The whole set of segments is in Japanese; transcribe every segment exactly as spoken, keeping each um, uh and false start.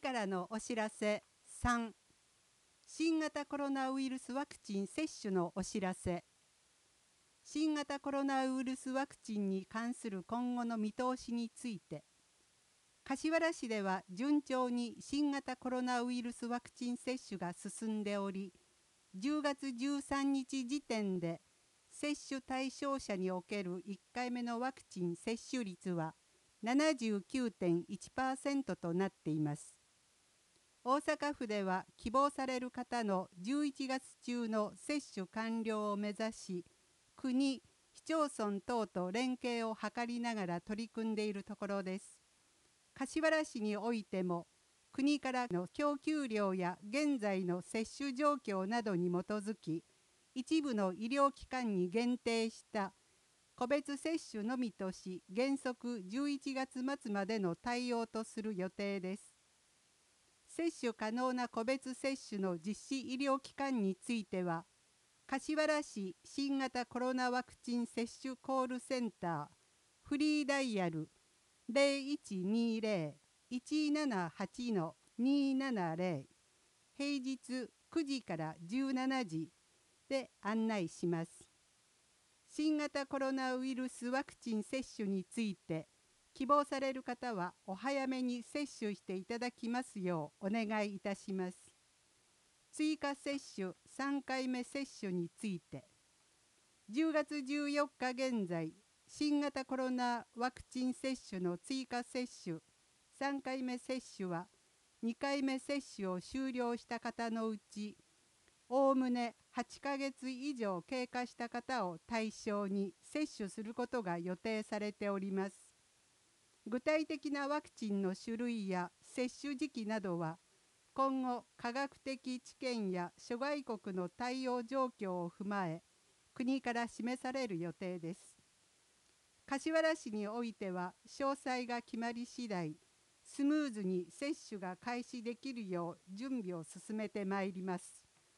からのお知らせさん、新型コロナウイルスワクチン接種のお知らせ。新型コロナウイルスワクチンに関する今後の見通しについて、柏原市では順調に新型コロナウイルスワクチン接種が進んでおり、じゅうがつじゅうさんにち時点で接種対象者におけるいっかいめのワクチン接種率は ななじゅうきゅうてんいちパーセント となっています。大阪府では希望される方のじゅういちがつ中の接種完了を目指し、国、市町村等と連携を図りながら取り組んでいるところです。柏原市においても、国からの供給量や現在の接種状況などに基づき、一部の医療機関に限定した個別接種のみとし、原則じゅういちがつ末までの対応とする予定です。接種可能な個別接種の実施医療機関については、柏原市新型コロナワクチン接種コールセンターフリーダイヤル ゼロいちにゼロ いちななはち にななゼロ 平日くじからじゅうしちじで案内します。新型コロナウイルスワクチン接種について希望される方はお早めに接種していただきますようお願いいたします。追加接種さんかいめ接種について、じゅうがつじゅうよっか現在、新型コロナワクチン接種の追加接種さんかいめ接種はにかいめ接種を終了した方のうち、おおむねはちかげつ以上経過した方を対象に接種することが予定されております。具体的なワクチンの種類や接種時期などは、今後科学的知見や諸外国の対応状況を踏まえ、国から示される予定です。柏原市においては、詳細が決まり次第、スムーズに接種が開始できるよう準備を進めてまいります。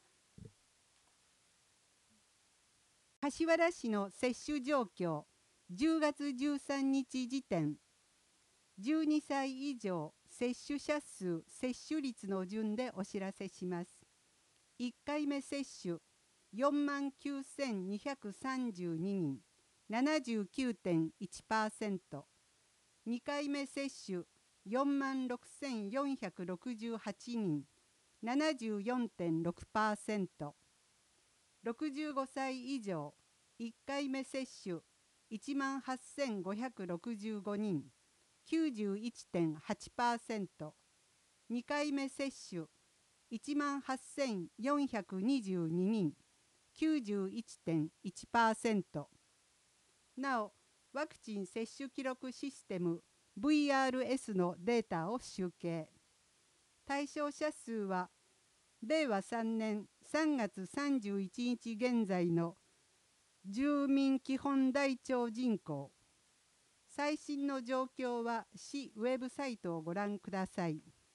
柏原市の接種状況、じゅうがつじゅうさんにち時点、じゅうにさい以上接種者数、接種率の順でお知らせします。いっかいめ接種、よんまんきゅうせんにひゃくさんじゅうににん、ななじゅうきゅうてんいちパーセント。にかいめ接種、よんまんろくせんよんひゃくろくじゅうはちにん、ななじゅうよんてんろくパーセント。ろくじゅうごさい以上、いっかいめ接種、いちまんはっせんごひゃくろくじゅうごにん、きゅうじゅういちてんはちパーセント。にかいめ接種、いちまんはっせんよんひゃくにじゅうににん、きゅうじゅういちてんいちパーセント。なお、ワクチン接種記録システム ブイアールエス のデータを集計。対象者数は、れいわさんねんさんがつさんじゅういちにち現在の住民基本台帳人口。最新の状況は市ウェブサイトをご覧ください。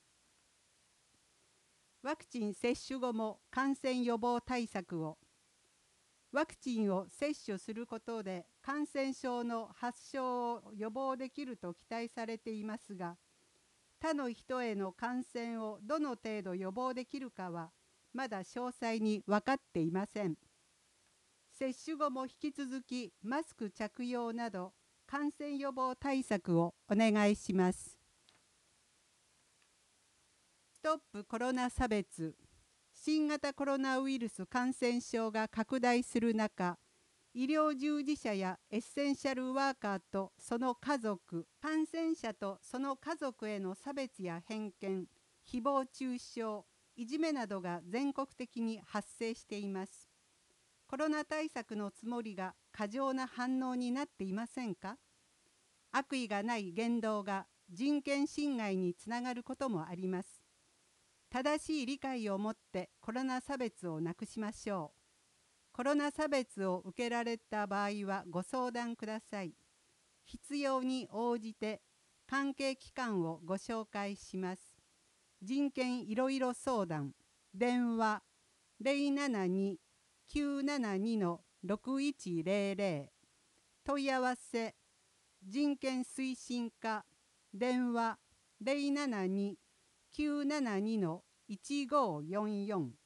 ワクチン接種後も感染予防対策を。ワクチンを接種することで感染症の発症を予防できると期待されていますが、他の人への感染をどの程度予防できるかはまだ詳細に分かっていません。接種後も引き続きマスク着用など感染予防対策をお願いします。ストップコロナ差別。新型コロナウイルス感染症が拡大する中、医療従事者やエッセンシャルワーカーとその家族、感染者とその家族への差別や偏見、誹謗中傷、いじめなどが全国的に発生しています。コロナ対策のつもりが過剰な反応になっていませんか？悪意がない言動が人権侵害につながることもあります。正しい理解を持ってコロナ差別をなくしましょう。コロナ差別を受けられた場合はご相談ください。必要に応じて関係機関をご紹介します。人権いろいろ相談、電話 ゼロななに きゅうななに ろくいちゼロゼロ、問い合わせ、人権推進課、電話 ゼロななにきゅうななにのいちごよんよん。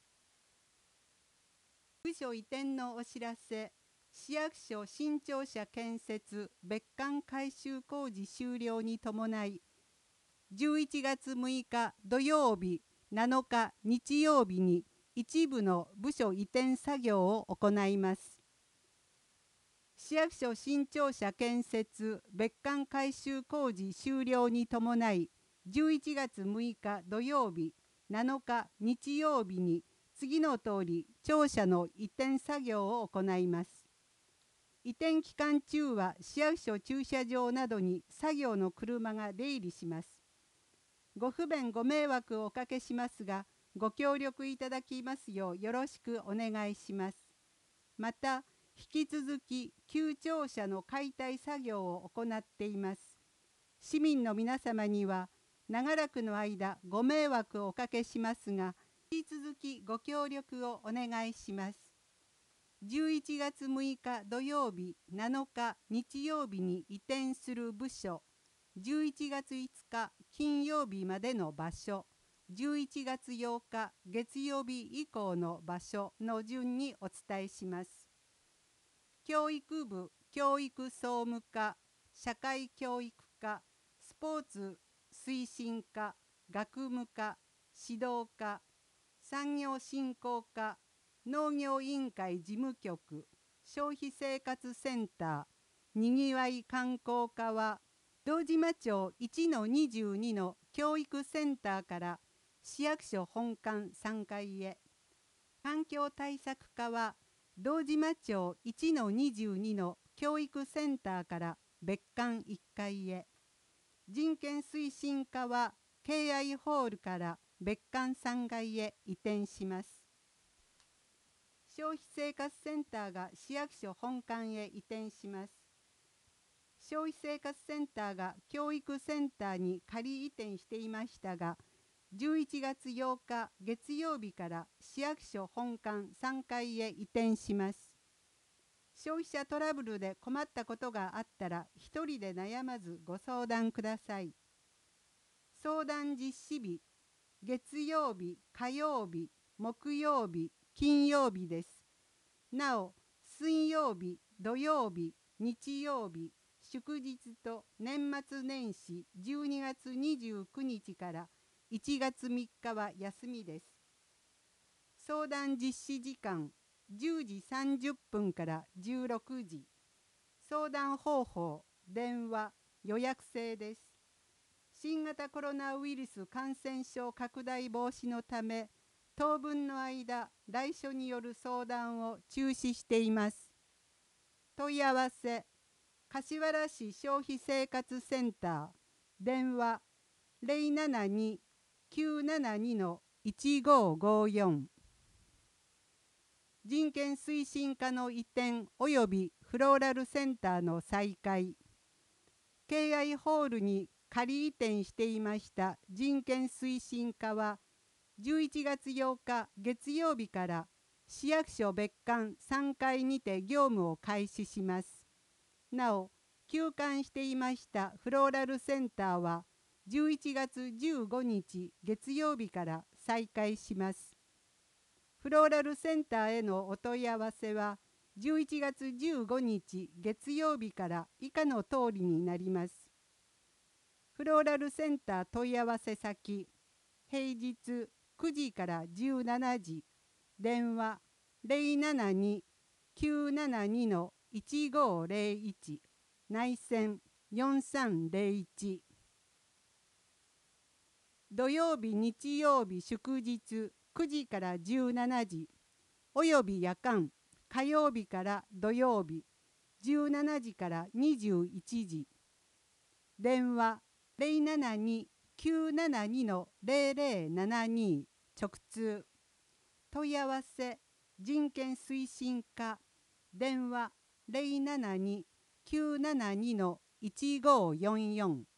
部署移転のお知らせ。市役所新庁舎建設別館改修工事終了に伴い、じゅういちがつむいか土曜日、なのか日曜日に一部の部署移転作業を行います。市役所新庁舎建設別館改修工事終了に伴い、じゅういちがつむいか土曜日、なのか日曜日に次の通り庁舎の移転作業を行います。移転期間中は市役所駐車場などに作業の車が出入りします。ご不便ご迷惑をおかけしますが、ご協力いただきますようよろしくお願いします。また、引き続き旧庁舎の解体作業を行っています。市民の皆様には長らくの間ご迷惑をおかけしますが、引き続きご協力をお願いします。じゅういちがつむいか土曜日、なのか日曜日に移転する部署、じゅういちがついつか金曜日までの場所、じゅういちがつようか月曜日以降の場所の順にお伝えします。教育部教育総務課、社会教育課、スポーツ推進課、学務課、指導課、産業振興課、農業委員会事務局、消費生活センター、にぎわい観光課は、堂島町いちのにじゅうにの教育センターから市役所本館さんがいへ。環境対策課は、堂島町いちのにじゅうにの教育センターから別館いっかいへ。人権推進課は、敬愛ホールから別館さんがいへ移転します。消費生活センターが市役所本館へ移転します。消費生活センターが教育センターに仮移転していましたが、じゅういちがつようか月曜日から市役所本館さんがいへ移転します。消費者トラブルで困ったことがあったら、一人で悩まずご相談ください。相談実施日、月曜日、火曜日、木曜日、金曜日です。なお、水曜日、土曜日、日曜日、祝日と年末年始じゅうにがつにじゅうくにちからいちがつみっかは休みです。相談実施時間じゅうじさんじゅっぷんからじゅうろくじ。相談方法、電話、予約制です。新型コロナウイルス感染症拡大防止のため、当分の間、来所による相談を中止しています。問い合わせ、柏原市消費生活センター、電話ゼロななに きゅうななにのいちごごよん。人権推進課の移転及びフローラルセンターの再開。敬愛ホールに仮移転していました人権推進課は、じゅういちがつようか月曜日から市役所別館さんがいにて業務を開始します。なお、休館していましたフローラルセンターはじゅういちがつじゅうごにち月曜日から再開します。フローラルセンターへのお問い合わせはじゅういちがつじゅうごにち月曜日から以下の通りになります。フローラルセンター問い合わせ先、平日くじからじゅうしちじ、電話ゼロななに きゅうななにのいちごゼロいち、内線よんさんゼロいち。土曜日日曜日祝日くじからじゅうしちじ、および夜間火曜日から土曜日じゅうしちじからにじゅういちじ、電話ゼロななに きゅうななにのゼロゼロななに、直通。問い合わせ、人権推進課、電話ゼロななに きゅうななにのいちごよんよん。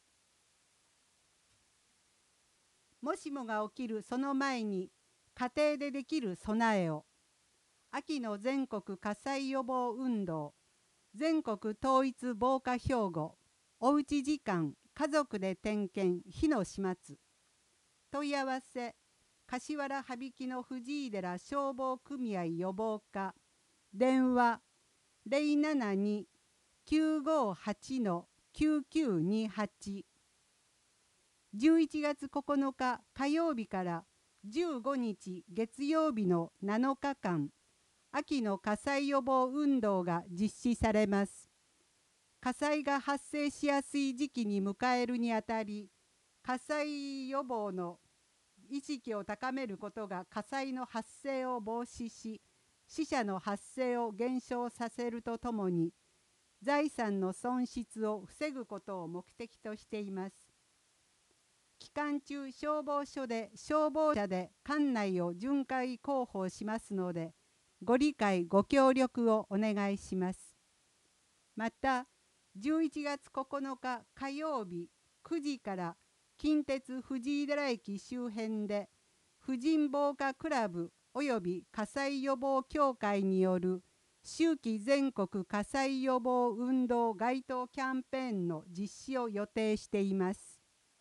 もしもが起きるその前に、家庭でできる備えを。秋の全国火災予防運動、全国統一防火標語、おうち時間、家族で点検、火の始末。 問い合わせ柏原羽曳の藤井寺消防組合予防課電話 ゼロななに きゅうごはち きゅうきゅうにはち。じゅういちがつここのか火曜日からじゅうごにち月曜日のなのかかん、秋の火災予防運動が実施されます。火災が発生しやすい時期に迎えるにあたり、火災予防の意識を高めることが火災の発生を防止し、死者の発生を減少させるとともに、財産の損失を防ぐことを目的としています。期間中、消防署で消防車で館内を巡回広報しますので、ご理解ご協力をお願いします。また、じゅういちがつここのか火曜日くじから近鉄藤井寺駅周辺で婦人防火クラブおよび火災予防協会による秋季全国火災予防運動街頭キャンペーンの実施を予定しています。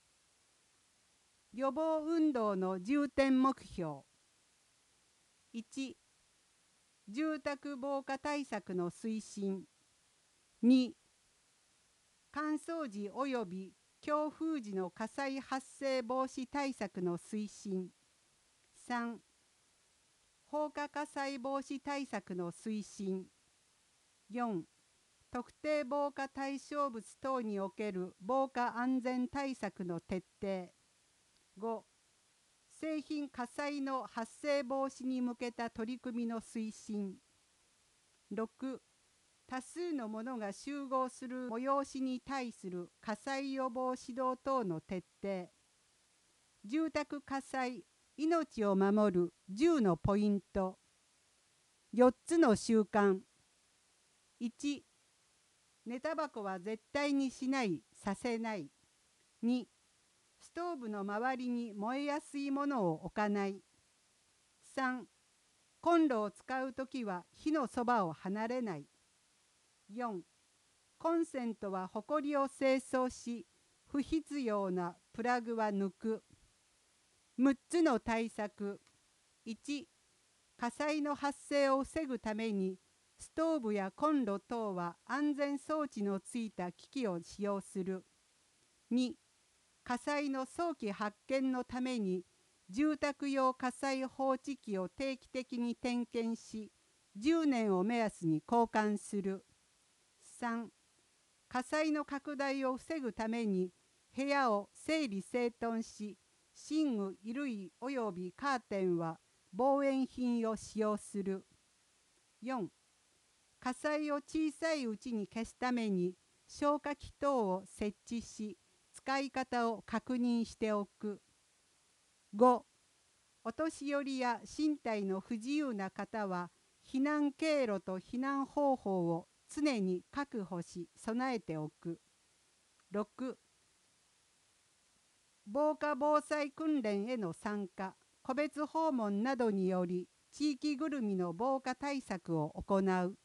予防運動の重点目標いち、住宅防火対策の推進に、乾燥時および強風時の火災発生防止対策の推進さん、放火火災防止対策の推進よん、特定防火対象物等における防火安全対策の徹底ご、製品火災の発生防止に向けた取り組みの推進ろく、多数の者が集合する催しに対する火災予防指導等の徹底住宅火災命を守るじゅうのポイントよっつの習慣いち、寝タバコは絶対にしないさせないに、ストーブの周りに燃えやすいものを置かないさん、コンロを使うときは火のそばを離れないよん、コンセントはほこりを清掃し不必要なプラグは抜くむっつの対策いち、火災の発生を防ぐためにストーブやコンロ等は安全装置のついた機器を使用するに、火災の早期発見のために住宅用火災報知器を定期的に点検しじゅうねんを目安に交換するさん、火災の拡大を防ぐために部屋を整理整頓し寝具衣類およびカーテンは防煙品を使用するよん、火災を小さいうちに消すために消火器等を設置し使い方を確認しておくご、お年寄りや身体の不自由な方は避難経路と避難方法を常に確保し備えておくろく、防火防災訓練への参加個別訪問などにより地域ぐるみの防火対策を行う